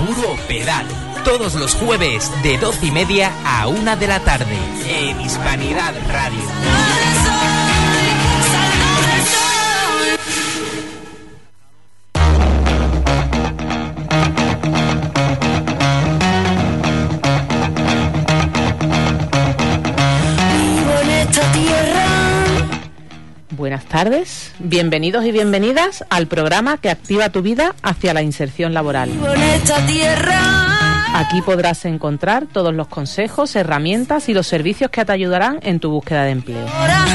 Puro Pedal. Todos los jueves de 12:30 a 1 de la tarde en Hispanidad Radio. Buenas tardes, bienvenidos y bienvenidas al programa que activa tu vida hacia la inserción laboral. Aquí podrás encontrar todos los consejos, herramientas y los servicios que te ayudarán en tu búsqueda de empleo.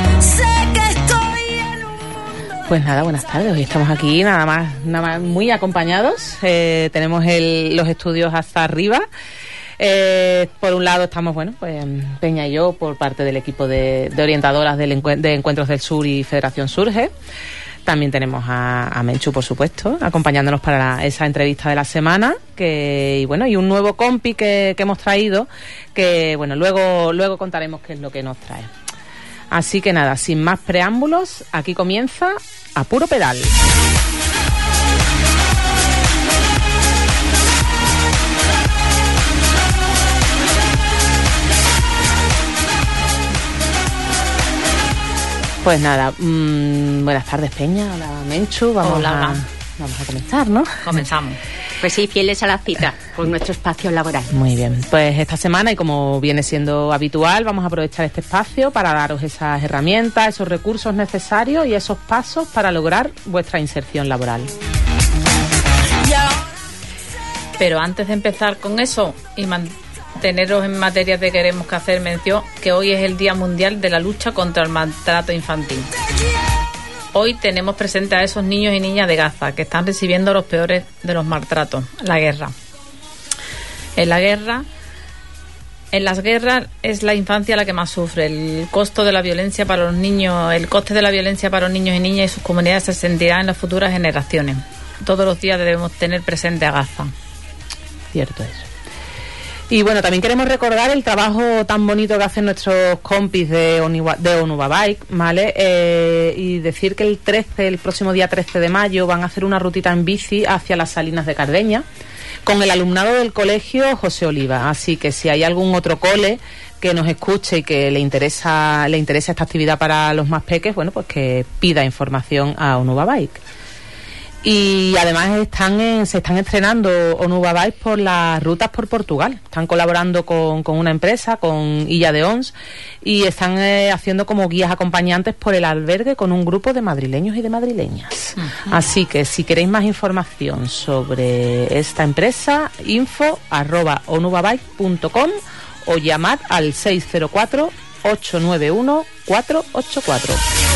Pues nada, buenas tardes. Hoy estamos aquí nada más muy acompañados. Tenemos los estudios hasta arriba. Por un lado estamos, Peña y yo, por parte del equipo de orientadoras de Encuentros del Sur y Federación Surge. También tenemos a Menchu, por supuesto, acompañándonos para esa entrevista de la semana, y un nuevo compi que hemos traído, que luego contaremos qué es lo que nos trae. Así que nada, sin más preámbulos, aquí comienza A Puro Pedal. Pues nada, buenas tardes, Peña. Hola, Menchu. Vamos a comenzar, ¿no? Comenzamos. Pues sí, fieles a la cita, con nuestro espacio laboral. Muy bien. Pues esta semana, y como viene siendo habitual, vamos a aprovechar este espacio para daros esas herramientas, esos recursos necesarios y esos pasos para lograr vuestra inserción laboral. Pero antes de empezar con eso y teneros en materia de queremos que hacer mención que hoy es el Día Mundial de la Lucha contra el Maltrato Infantil. Hoy tenemos presente a esos niños y niñas de Gaza que están recibiendo los peores de los maltratos, la guerra. En las guerras es la infancia la que más sufre. El coste de la violencia para los niños y niñas y sus comunidades se sentirá en las futuras generaciones. Todos los días debemos tener presente a Gaza. Cierto eso. Y también queremos recordar el trabajo tan bonito que hacen nuestros compis de Onuba Bike, ¿vale? Y decir que el próximo día 13 de mayo van a hacer una rutita en bici hacia las Salinas de Cardeña con el alumnado del colegio José Oliva. Así que si hay algún otro cole que nos escuche y que le interesa esta actividad para los más peques, pues que pida información a Onuba Bike. Y además se están estrenando Onuba Bike por las rutas por Portugal. Están colaborando con una empresa, con Illa de Ons, y están haciendo como guías acompañantes por el albergue con un grupo de madrileños y de madrileñas. Uh-huh. Así que si queréis más información sobre esta empresa, info@onubabike.com o llamad al 604 891 484.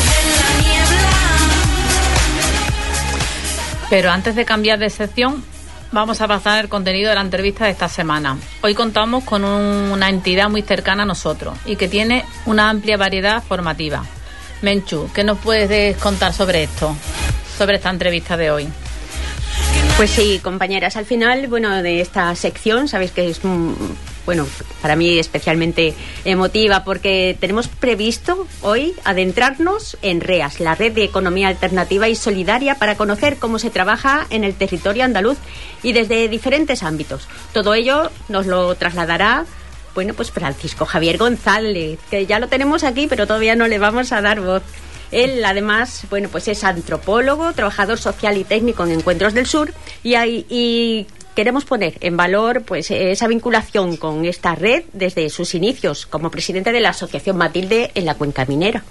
Pero antes de cambiar de sección, vamos a pasar el contenido de la entrevista de esta semana. Hoy contamos con una entidad muy cercana a nosotros y que tiene una amplia variedad formativa. Menchu, ¿qué nos puedes contar sobre esta entrevista de hoy? Pues sí, compañeras, al final, de esta sección, sabéis que es para mí especialmente emotiva porque tenemos previsto hoy adentrarnos en REAS, la Red de Economía Alternativa y Solidaria, para conocer cómo se trabaja en el territorio andaluz y desde diferentes ámbitos. Todo ello nos lo trasladará Francisco Javier González, que ya lo tenemos aquí, pero todavía no le vamos a dar voz. Él, además, es antropólogo, trabajador social y técnico en Encuentros del Sur y queremos poner en valor esa vinculación con esta red desde sus inicios como presidente de la Asociación Matilde en la Cuenca Minera.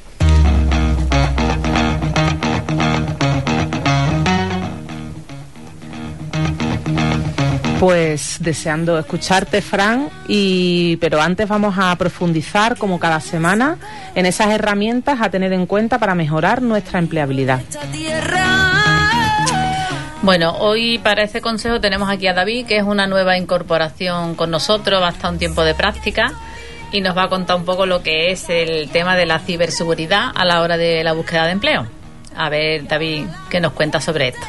Pues deseando escucharte, Fran, pero antes vamos a profundizar, como cada semana, en esas herramientas a tener en cuenta para mejorar nuestra empleabilidad. Bueno, hoy para este consejo tenemos aquí a David, que es una nueva incorporación con nosotros, va a estar un tiempo de práctica y nos va a contar un poco lo que es el tema de la ciberseguridad a la hora de la búsqueda de empleo. A ver, David, ¿qué nos cuentas sobre esto?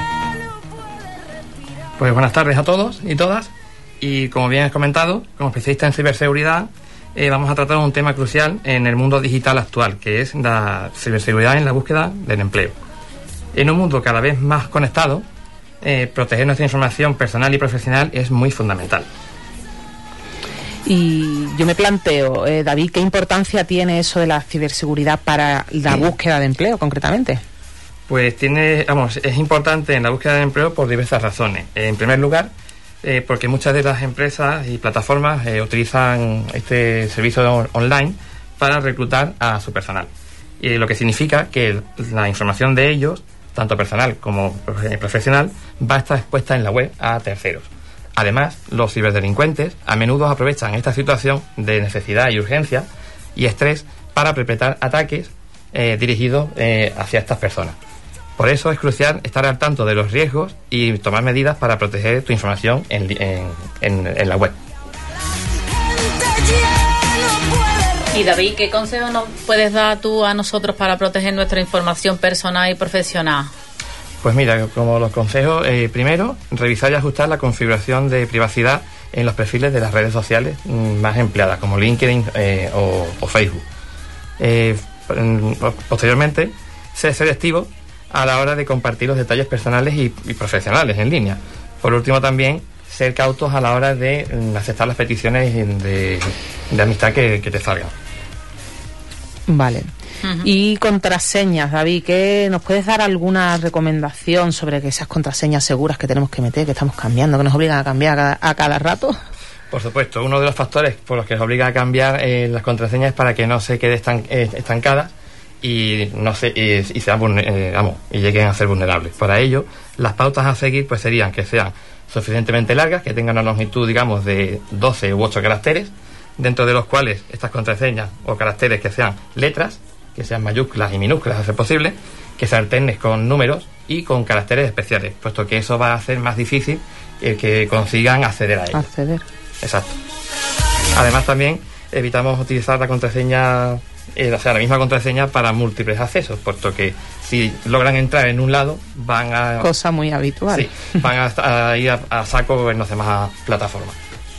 Pues buenas tardes a todos y todas, y como bien has comentado, como especialista en ciberseguridad, vamos a tratar un tema crucial en el mundo digital actual, que es la ciberseguridad en la búsqueda del empleo. En un mundo cada vez más conectado, proteger nuestra información personal y profesional es muy fundamental. Y yo me planteo, David, ¿qué importancia tiene eso de la ciberseguridad para la búsqueda de empleo, concretamente? Pues es importante en la búsqueda de empleo por diversas razones. En primer lugar, porque muchas de las empresas y plataformas utilizan este servicio online para reclutar a su personal. Y lo que significa que la información de ellos, tanto personal como profesional, va a estar expuesta en la web a terceros. Además, los ciberdelincuentes a menudo aprovechan esta situación de necesidad y urgencia y estrés para perpetrar ataques dirigidos hacia estas personas. Por eso es crucial estar al tanto de los riesgos y tomar medidas para proteger tu información en la web. Y David, ¿qué consejo nos puedes dar tú a nosotros para proteger nuestra información personal y profesional? Pues mira, como los consejos, primero, revisar y ajustar la configuración de privacidad en los perfiles de las redes sociales más empleadas, como LinkedIn o Facebook. Posteriormente, ser selectivo a la hora de compartir los detalles personales y profesionales en línea. Por último, también ser cautos a la hora de aceptar las peticiones de amistad que te salgan. Vale. Uh-huh. Y contraseñas, David, ¿qué nos puedes dar alguna recomendación sobre que esas contraseñas seguras que tenemos que meter, que estamos cambiando, que nos obligan a cambiar a cada rato? Por supuesto, uno de los factores por los que nos obliga a cambiar las contraseñas es para que no se quede estancada y lleguen a ser vulnerables. Para ello, las pautas a seguir pues serían que sean suficientemente largas, que tengan una longitud, digamos, de 12 u 8 caracteres, dentro de los cuales estas contraseñas o caracteres que sean letras, que sean mayúsculas y minúsculas a ser posible, que se alternen con números y con caracteres especiales, puesto que eso va a hacer más difícil que consigan acceder a ellos. Exacto. Además, también evitamos utilizar la contraseña, la misma contraseña para múltiples accesos, puesto que si logran entrar en un lado, van a... Cosa muy habitual. Sí, van a ir a saco en las demás plataformas.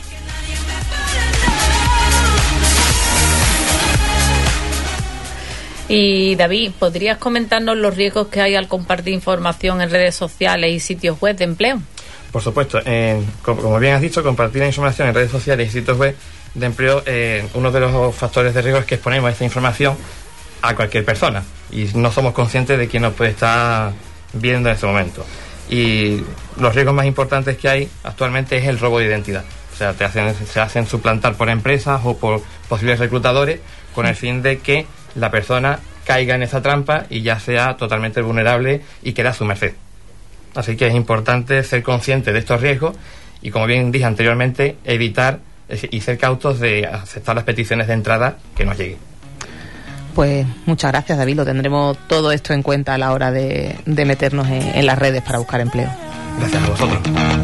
Y David, ¿podrías comentarnos los riesgos que hay al compartir información en redes sociales y sitios web de empleo? Por supuesto, como bien has dicho, compartir la información en redes sociales y sitios web de empleo, uno de los factores de riesgo es que exponemos esta información a cualquier persona y no somos conscientes de quién nos puede estar viendo en ese momento. Y los riesgos más importantes que hay actualmente es el robo de identidad. O sea, se hacen suplantar por empresas o por posibles reclutadores con el fin de que la persona caiga en esa trampa y ya sea totalmente vulnerable y quede a su merced. Así que es importante ser consciente de estos riesgos y, como bien dije anteriormente, evitar y ser cautos de aceptar las peticiones de entrada que nos lleguen. Pues muchas gracias, David. Lo tendremos todo esto en cuenta a la hora de meternos en las redes para buscar empleo. Gracias a vosotros.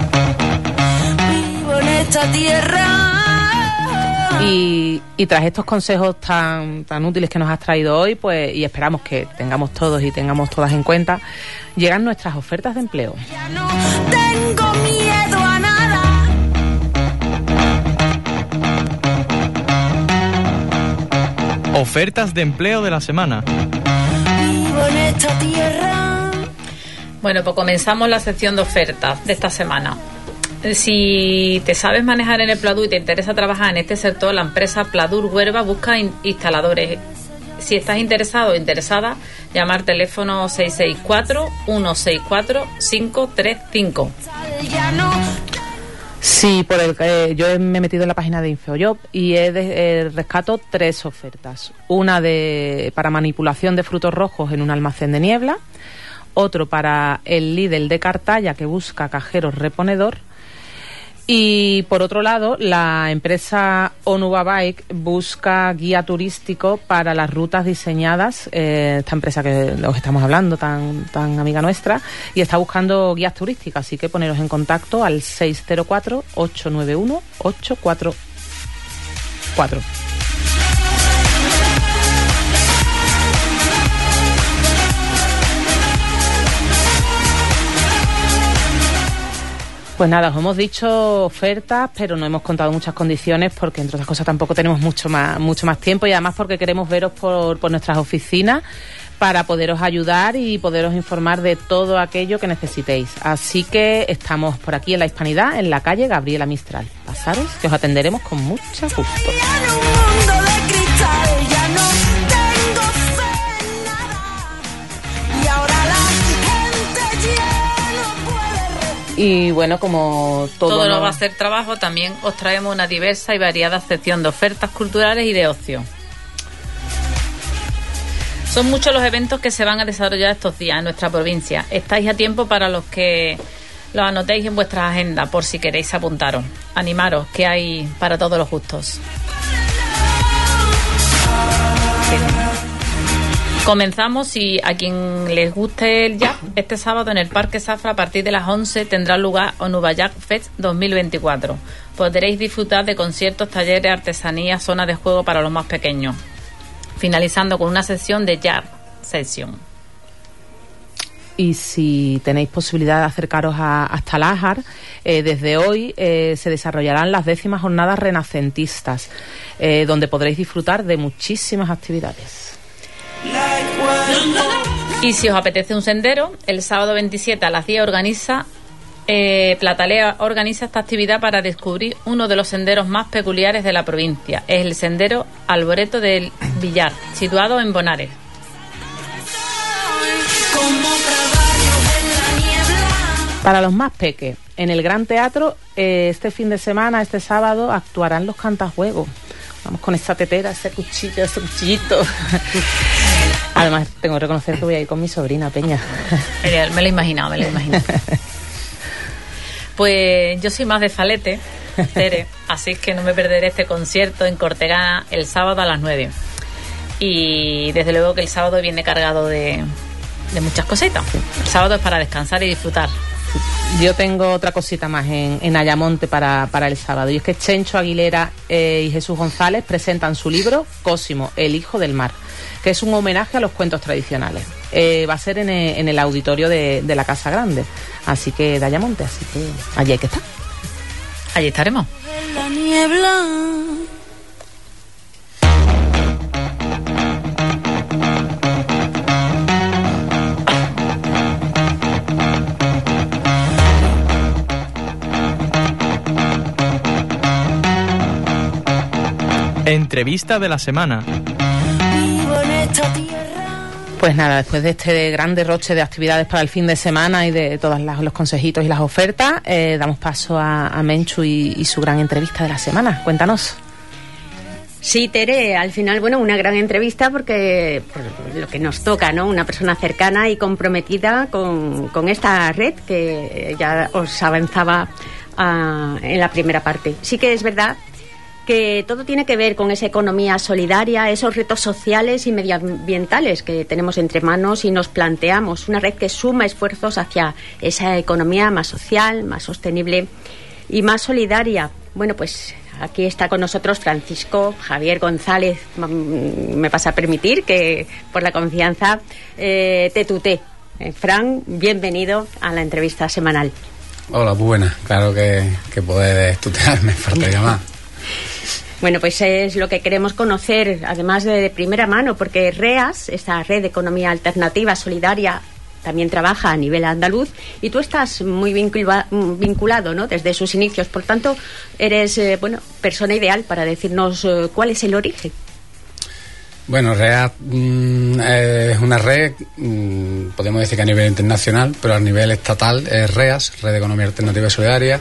Vivo en esta tierra. Y tras estos consejos tan útiles que nos has traído hoy, pues, y esperamos que tengamos todos y tengamos todas en cuenta, llegan nuestras ofertas de empleo. Ya no tengo miedo a nada. Ofertas de empleo de la semana. Vivo en esta tierra. Bueno, pues comenzamos la sección de ofertas de esta semana. Si te sabes manejar en el Pladur y te interesa trabajar en este sector, la empresa Pladur Huelva busca instaladores. Si estás interesado o interesada, llamar teléfono 664-164-535. Sí, yo me he metido en la página de InfoJob y rescato 3 ofertas. Una para manipulación de frutos rojos en un almacén de niebla, otro para el Lidl de Cartaya que busca cajero reponedor. Y por otro lado, la empresa Onuba Bike busca guía turístico para las rutas diseñadas, esta empresa que os estamos hablando, tan amiga nuestra, y está buscando guías turísticas, así que poneros en contacto al 604-891-844. Pues nada, os hemos dicho ofertas, pero no hemos contado muchas condiciones porque, entre otras cosas, tampoco tenemos mucho más tiempo y además porque queremos veros por nuestras oficinas para poderos ayudar y poderos informar de todo aquello que necesitéis. Así que estamos por aquí en La Hispanidad, en la calle Gabriela Mistral. Pasaros, que os atenderemos con mucho gusto. En un mundo de cristal ya no tengo fe en nada. Y ahora la gente ya no puede respirar. Y bueno, como todo no va a ser trabajo, también os traemos una diversa y variada sección de ofertas culturales y de ocio. Son muchos los eventos que se van a desarrollar estos días en nuestra provincia. Estáis a tiempo para los que los anotéis en vuestras agendas por si queréis apuntaros. Animaros, que hay para todos los gustos. Comenzamos y a quien les guste el jazz, este sábado en el Parque Zafra a partir de las 11 tendrá lugar Onuba Jazz Fest 2024. Podréis disfrutar de conciertos, talleres, artesanías, zonas de juego para los más pequeños, finalizando con una sesión de jazz session. Y si tenéis posibilidad de acercaros hasta Lájar, desde hoy se desarrollarán las 10ª jornadas renacentistas, donde podréis disfrutar de muchísimas actividades. Y si os apetece un sendero, el sábado 27 a las 10 Platalea organiza esta actividad para descubrir uno de los senderos más peculiares de la provincia. Es el sendero Alboreto del Villar, situado en Bonares. Para los más peques, en el Gran Teatro, este fin de semana, este sábado, actuarán los cantajuegos. Vamos con esa tetera, ese cuchillito. Además, tengo que reconocer que voy a ir con mi sobrina Peña. Me lo he imaginado. Pues yo soy más de Falete, Tere, así que no me perderé este concierto en Cortegana el sábado a las 9. Y desde luego que el sábado viene cargado de muchas cositas. El sábado es para descansar y disfrutar. Yo tengo otra cosita más en Ayamonte para el sábado, y es que Chencho Aguilera y Jesús González presentan su libro Cosimo, el hijo del mar, que es un homenaje a los cuentos tradicionales. Va a ser en el auditorio de la Casa Grande, así que de Ayamonte, así que allí hay que estar. Allí estaremos. En la niebla. Entrevista de la semana. Vivo en esta tierra. Pues nada, después de este gran derroche de actividades para el fin de semana y de todos los consejitos y las ofertas, damos paso a Menchu y su gran entrevista de la semana. Cuéntanos. Sí, Tere, al final, bueno, una gran entrevista porque por lo que nos toca, ¿no? Una persona cercana y comprometida con esta red que ya os avanzaba en la primera parte. Sí que es verdad que todo tiene que ver con esa economía solidaria, esos retos sociales y medioambientales que tenemos entre manos y nos planteamos. Una red que suma esfuerzos hacia esa economía más social, más sostenible y más solidaria. Bueno, pues aquí está con nosotros Francisco Javier González. Me vas a permitir que por la confianza te tutee. Fran, bienvenido a la entrevista semanal. Hola, muy buena. Claro que puedes tutearme, faltaría más. Bueno, pues es lo que queremos conocer, además de primera mano, porque REAS, esta Red de Economía Alternativa Solidaria, también trabaja a nivel andaluz y tú estás muy vinculado, ¿no?, desde sus inicios. Por tanto, eres persona ideal para decirnos cuál es el origen. Bueno, REAS es una red, podemos decir que a nivel internacional, pero a nivel estatal es REAS, Red de Economía Alternativa Solidaria,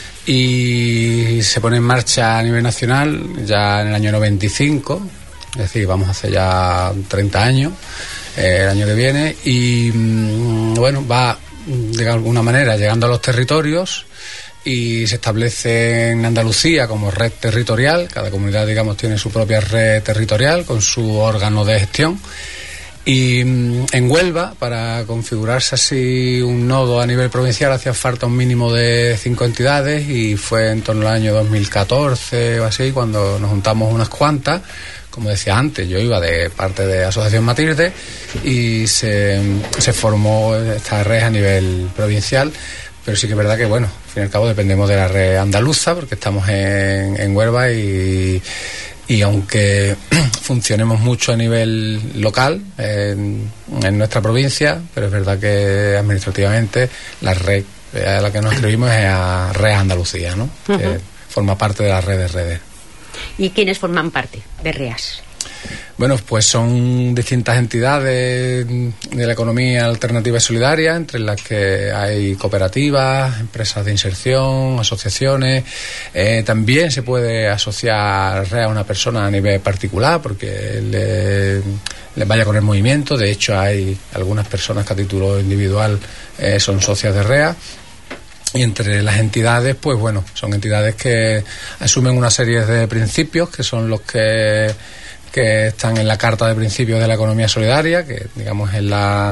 y se pone en marcha a nivel nacional ya en el año 95, es decir, vamos hace ya 30 años, el año que viene, y bueno, va de alguna manera llegando a los territorios y se establece en Andalucía como red territorial. Cada comunidad, digamos, tiene su propia red territorial con su órgano de gestión. Y en Huelva, para configurarse así un nodo a nivel provincial, hacía falta un mínimo de 5 entidades, y fue en torno al año 2014 o así cuando nos juntamos unas cuantas. Como decía antes, yo iba de parte de Asociación Matilde y se formó esta red a nivel provincial. Pero sí que es verdad que, bueno, al fin y al cabo dependemos de la red andaluza porque estamos en Huelva y Y aunque funcionemos mucho a nivel local en nuestra provincia, pero es verdad que administrativamente la red a la que nos escribimos es a Red Andalucía, ¿no? Que forma parte de la red de redes. ¿Y quiénes forman parte de REAS? Bueno, pues son distintas entidades de la economía alternativa y solidaria, entre las que hay cooperativas, empresas de inserción, asociaciones. También se puede asociar REA a una persona a nivel particular, porque le vaya con el movimiento. De hecho, hay algunas personas que a título individual son socias de REA. Y entre las entidades, pues bueno, son entidades que asumen una serie de principios que son los que están en la Carta de Principios de la Economía Solidaria, que digamos es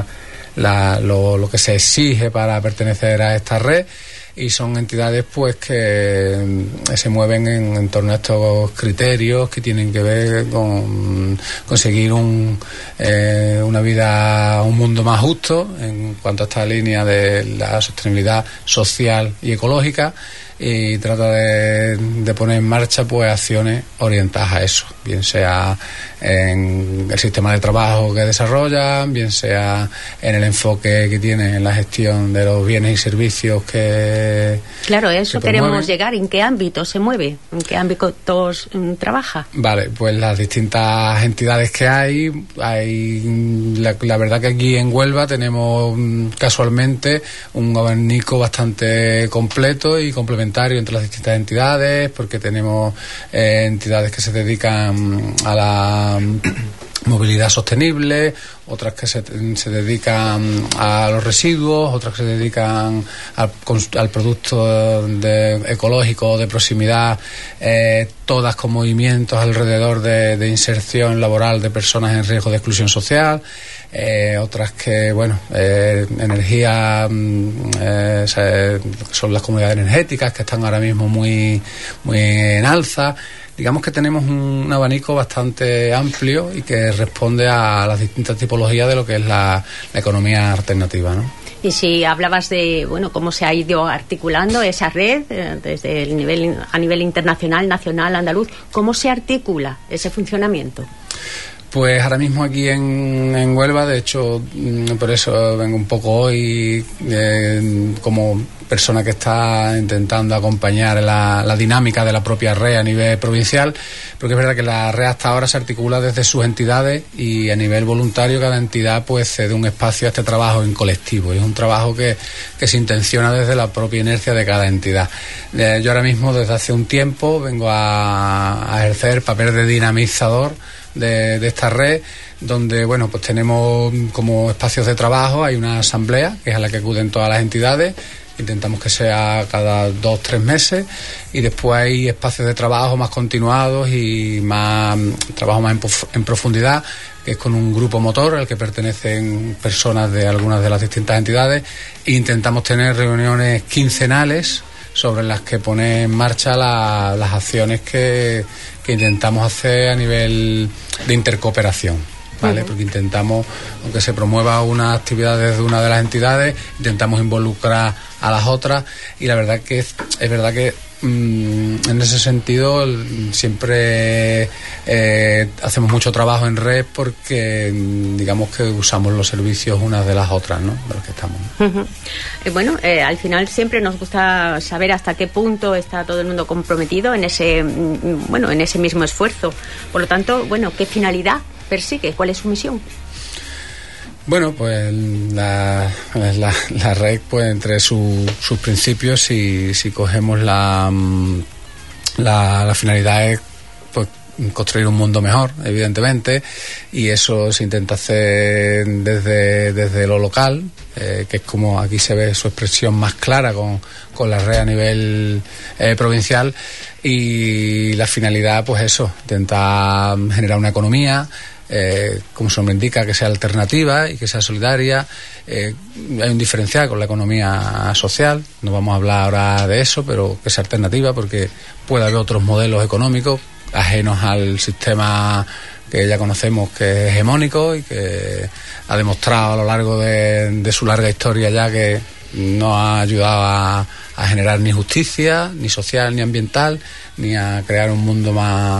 lo que se exige para pertenecer a esta red, y son entidades pues que se mueven en torno a estos criterios que tienen que ver con conseguir una vida, un mundo más justo en cuanto a esta línea de la sostenibilidad social y ecológica, y trata de poner en marcha pues acciones orientadas a eso, bien sea en el sistema de trabajo que desarrollan, bien sea en el enfoque que tienen en la gestión de los bienes y servicios que Claro, eso queremos llegar. ¿En qué ámbito se mueve? ¿En qué ámbitos trabaja? Vale, pues las distintas entidades que hay la verdad que aquí en Huelva tenemos casualmente un abanico bastante completo y complementario entre las distintas entidades, porque tenemos entidades que se dedican a la movilidad sostenible, otras que se dedican a los residuos, otras que se dedican al producto ecológico de proximidad, todas con movimientos alrededor de inserción laboral de personas en riesgo de exclusión social. Otras que, bueno, energía, son las comunidades energéticas que están ahora mismo muy en alza. Digamos que tenemos un abanico bastante amplio y que responde a las distintas tipologías de lo que es la economía alternativa, ¿no? Y si hablabas de, bueno, cómo se ha ido articulando esa red desde a nivel internacional, nacional, andaluz, ¿cómo se articula ese funcionamiento? Pues ahora mismo aquí en Huelva, de hecho, por eso vengo un poco hoy como persona que está intentando acompañar la dinámica de la propia red a nivel provincial, porque es verdad que la red hasta ahora se articula desde sus entidades y a nivel voluntario cada entidad pues cede un espacio a este trabajo en colectivo, y es un trabajo que se intenciona desde la propia inercia de cada entidad. Yo ahora mismo desde hace un tiempo vengo a ejercer el papel de dinamizador de esta red, donde bueno, pues tenemos como espacios de trabajo, hay una asamblea que es a la que acuden todas las entidades, intentamos que sea cada 2-3 meses, y después hay espacios de trabajo más continuados y trabajo más en profundidad, que es con un grupo motor al que pertenecen personas de algunas de las distintas entidades, e intentamos tener reuniones quincenales sobre las que poner en marcha las acciones que intentamos hacer a nivel de intercooperación, ¿vale? Porque intentamos, aunque se promueva una actividad desde una de las entidades, intentamos involucrar a las otras, y la verdad que es verdad que en ese sentido siempre hacemos mucho trabajo en red, porque digamos que usamos los servicios unas de las otras, ¿no?, de los que estamos. Bueno, al final siempre nos gusta saber hasta qué punto está todo el mundo comprometido en ese mismo esfuerzo. Por lo tanto, bueno, ¿qué finalidad persigue? ¿Cuál es su misión? Bueno, pues la red, pues entre sus principios, si cogemos la finalidad es pues construir un mundo mejor, evidentemente, y eso se intenta hacer desde lo local, que es como aquí se ve su expresión más clara con la red a nivel provincial, y la finalidad, pues eso, intentar generar una economía, como su nombre indica, que sea alternativa y que sea solidaria. Hay un diferencial con la economía social, no vamos a hablar ahora de eso, pero que sea alternativa, porque puede haber otros modelos económicos ajenos al sistema que ya conocemos, que es hegemónico y que ha demostrado a lo largo de su larga historia ya que no ha ayudado a generar ni justicia, ni social, ni ambiental, ni a crear un mundo más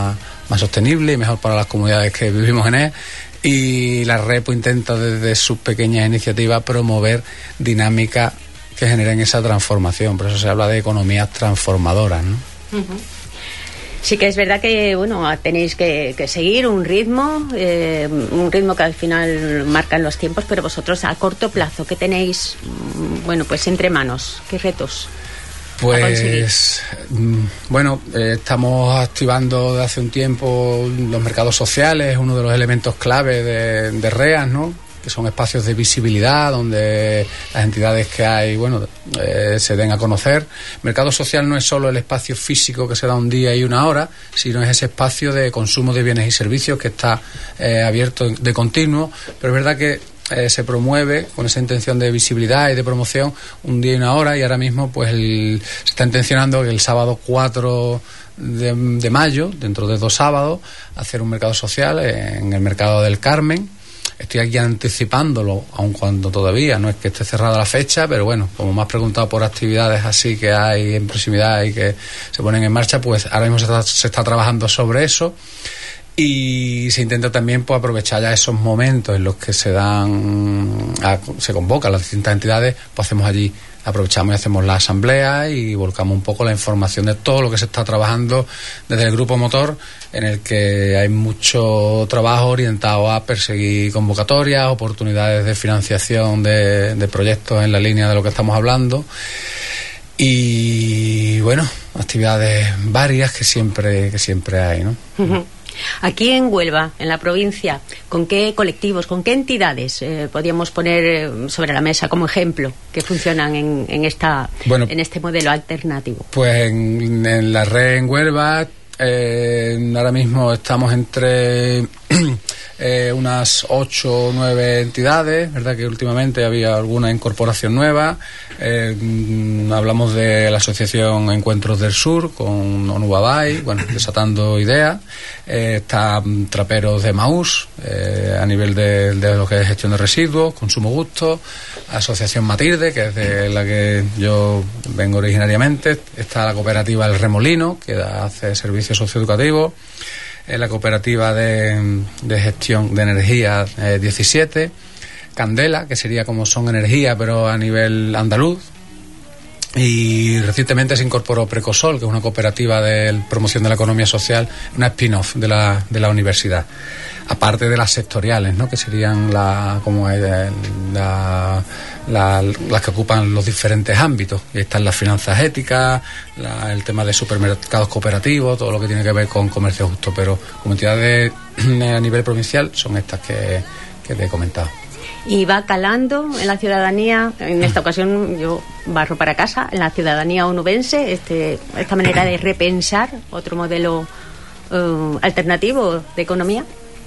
más sostenible y mejor para las comunidades que vivimos en él. Y la red pues intenta desde sus pequeñas iniciativas promover dinámicas que generen esa transformación. Por eso se habla de economías transformadoras, ¿no? Sí que es verdad que, bueno, tenéis que seguir un ritmo que al final marcan los tiempos, pero vosotros a corto plazo, ¿qué tenéis, bueno, pues entre manos? ¿Qué retos? Pues, bueno, estamos activando desde hace un tiempo los mercados sociales, uno de los elementos clave de REAS, ¿no? Que son espacios de visibilidad donde las entidades que hay, bueno, se den a conocer. Mercado social no es solo el espacio físico que se da un día y una hora, sino es ese espacio de consumo de bienes y servicios que está abierto de continuo, pero es verdad que se promueve con esa intención de visibilidad y de promoción un día y una hora, y ahora mismo pues se está intencionando que el sábado 4 de mayo, dentro de 2 sábados, hacer un mercado social en el Mercado del Carmen. Estoy aquí anticipándolo, aun cuando todavía no es que esté cerrada la fecha, pero bueno, como me has preguntado por actividades así que hay en proximidad y que se ponen en marcha, pues ahora mismo se está trabajando sobre eso. Y se intenta también pues aprovechar ya esos momentos en los que se convocan las distintas entidades, pues aprovechamos y hacemos la asamblea y volcamos un poco la información de todo lo que se está trabajando desde el grupo motor, en el que hay mucho trabajo orientado a perseguir convocatorias, oportunidades de financiación de proyectos en la línea de lo que estamos hablando. Y bueno, actividades varias que siempre hay, ¿no? Aquí en Huelva, en la provincia, ¿con qué colectivos, con qué entidades podríamos poner sobre la mesa como ejemplo que funcionan en este modelo alternativo? Pues en la red en Huelva ahora mismo estamos entre unas 8 o 9 entidades, verdad que últimamente había alguna incorporación nueva. Hablamos de la asociación Encuentros del Sur con Onubabay, bueno, desatando ideas. Está Traperos de Maús a nivel de lo que es gestión de residuos, consumo gusto. Asociación Matilde, que es de la que yo vengo originariamente. Está la cooperativa El Remolino, que hace servicios socioeducativos. La cooperativa de gestión de energía 17, Candela, que sería como Son Energía pero a nivel andaluz, y recientemente se incorporó Precosol, que es una cooperativa de promoción de la economía social, una spin-off de la universidad, aparte de las sectoriales, ¿no? Que serían las que ocupan los diferentes ámbitos. Y están las finanzas éticas, el tema de supermercados cooperativos, todo lo que tiene que ver con comercio justo, pero como entidades a nivel provincial son estas que te he comentado. Y va calando en la ciudadanía, en esta ocasión yo barro para casa, en la ciudadanía onubense, esta manera de repensar otro modelo alternativo de economía.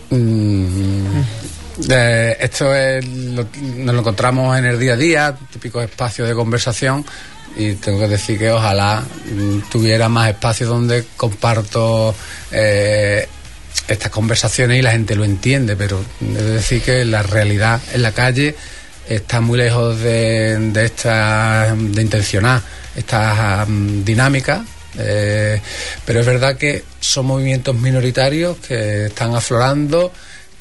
Esto nos lo encontramos en el día a día, típicos espacios de conversación, y tengo que decir que ojalá tuviera más espacios donde comparto estas conversaciones y la gente lo entiende, pero es decir que la realidad en la calle está muy lejos de intencionar estas dinámicas. Pero es verdad que son movimientos minoritarios que están aflorando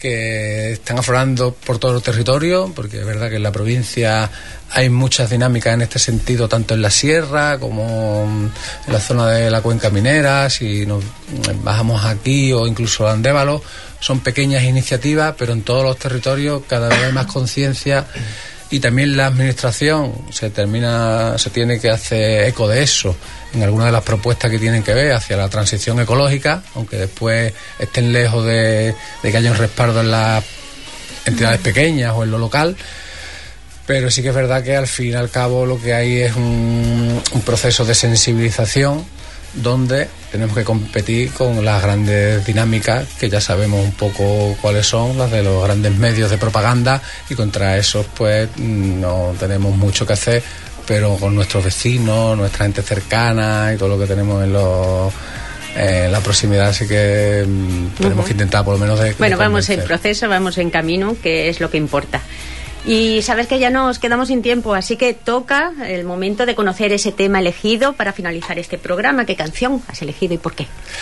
por todo el territorio, porque es verdad que en la provincia hay muchas dinámicas en este sentido, tanto en la sierra como en la zona de la cuenca minera. Si nos bajamos aquí o incluso a Andévalo, son pequeñas iniciativas, pero en todos los territorios cada vez hay más conciencia. Y también la administración se tiene que hacer eco de eso en algunas de las propuestas que tienen que ver hacia la transición ecológica, aunque después estén lejos de que haya un respaldo en las entidades pequeñas o en lo local. Pero sí que es verdad que al fin y al cabo lo que hay es un proceso de sensibilización donde tenemos que competir con las grandes dinámicas que ya sabemos un poco cuáles son, las de los grandes medios de propaganda, y contra eso pues no tenemos mucho que hacer, pero con nuestros vecinos, nuestra gente cercana y todo lo que tenemos en la proximidad, así que tenemos que intentar por lo menos vamos en proceso, vamos en camino, que es lo que importa. Y sabes que ya nos quedamos sin tiempo, así que toca el momento de conocer ese tema elegido para finalizar este programa. ¿Qué canción has elegido y por qué?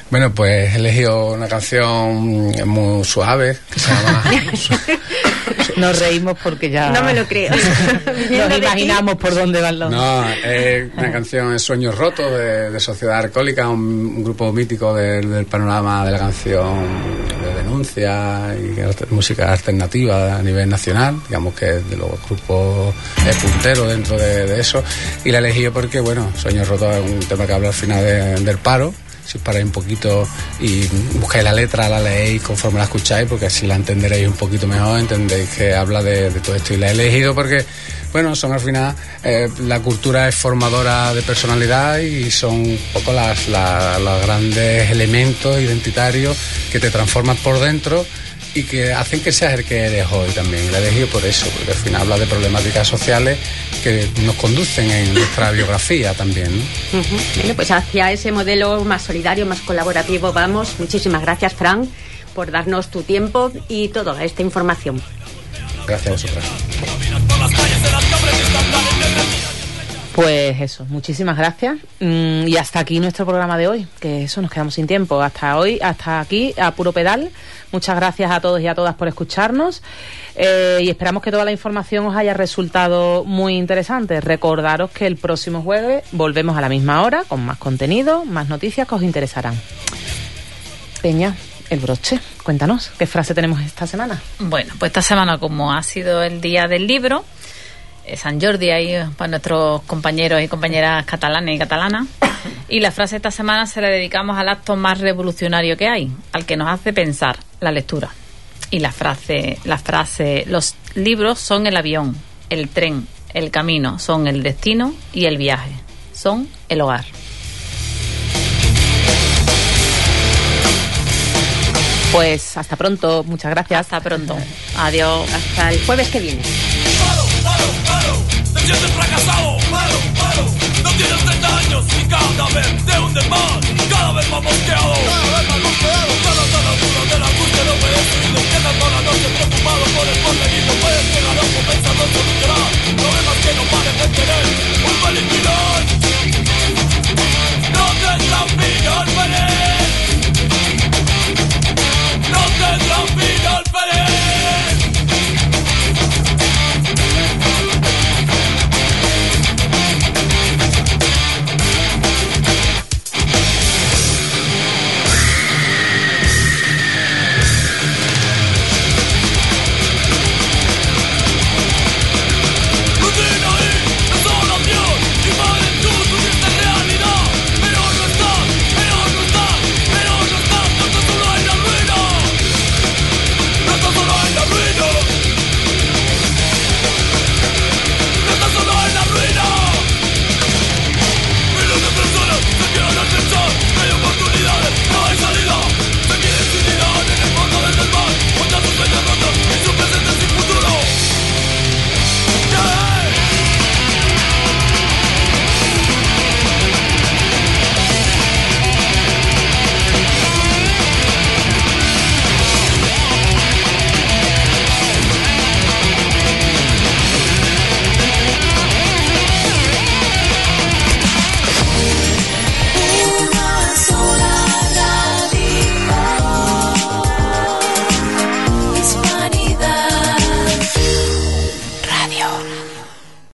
Bueno, pues he elegido una canción muy suave que se llama... Nos reímos porque ya... No me lo creo. Nos imaginamos por dónde van los... No, es una canción en Sueños Rotos de Sociedad Alcohólica, un grupo mítico del panorama de la canción de denuncia y música alternativa a nivel nacional, digamos que es de los grupos punteros dentro de eso, y la he elegido porque, bueno, Sueños Rotos es un tema que habla al final del paro. Si os paráis un poquito y buscáis la letra, la leéis conforme la escucháis, porque así la entenderéis un poquito mejor, entendéis que habla de todo esto. Y la he elegido porque, bueno, son al final, la cultura es formadora de personalidad y son un poco los grandes elementos identitarios que te transforman por dentro y que hacen que seas el que eres hoy también. Y la he elegido por eso, porque al final habla de problemáticas sociales que nos conducen en nuestra biografía también, ¿no? Bueno, pues hacia ese modelo más solidario, más colaborativo vamos. Muchísimas gracias, Fran, por darnos tu tiempo y toda esta información. Gracias a vosotras. Pues eso, muchísimas gracias. Y hasta aquí nuestro programa de hoy, que eso, nos quedamos sin tiempo. Hasta hoy, hasta aquí, a puro pedal. Muchas gracias a todos y a todas por escucharnos. Y esperamos que toda la información os haya resultado muy interesante. Recordaros que el próximo jueves volvemos a la misma hora, con más contenido, más noticias que os interesarán. Peña, el broche, cuéntanos, ¿qué frase tenemos esta semana? Bueno, pues esta semana, como ha sido el día del libro, San Jordi ahí para nuestros compañeros y compañeras catalanes y catalanas, y la frase esta semana se la dedicamos al acto más revolucionario que hay, al que nos hace pensar, la lectura. Y la frase, los libros son el avión, el tren, el camino, son el destino, y el viaje son el hogar. Pues hasta pronto, muchas gracias. Hasta pronto, adiós. Hasta el jueves que viene. Te sientes fracasado, no tienes 30 años y